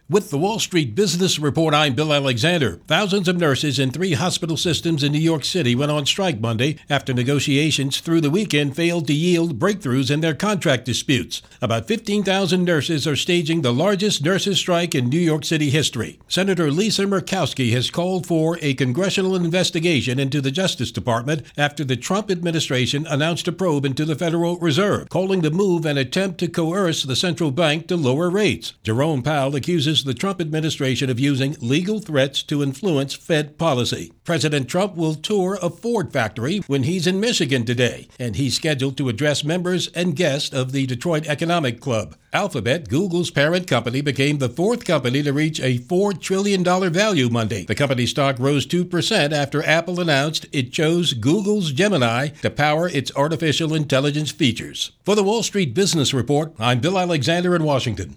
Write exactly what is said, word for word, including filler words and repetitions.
With the Wall Street Business Report, I'm Bill Alexander. Thousands of nurses in three hospital systems in New York City went on strike Monday after negotiations through the weekend failed to yield breakthroughs in their contract disputes. About fifteen thousand nurses are staging the largest nurses' strike in New York City history. Senator Lisa Murkowski has called for a congressional investigation into the Justice Department after the Trump administration announced a probe into the Federal Reserve, calling the move an attempt to coerce the central bank to lower rates. Jerome Powell accuses the Trump administration of using legal threats to influence Fed policy. President Trump will tour a Ford factory when he's in Michigan today, and he's scheduled to address members and guests of the Detroit Economic Club. Alphabet, Google's parent company, became the fourth company to reach a four trillion dollars value Monday. The company's stock rose two percent after Apple announced it chose Google's Gemini to power its artificial intelligence features. For the Wall Street Business Report, I'm Bill Alexander in Washington.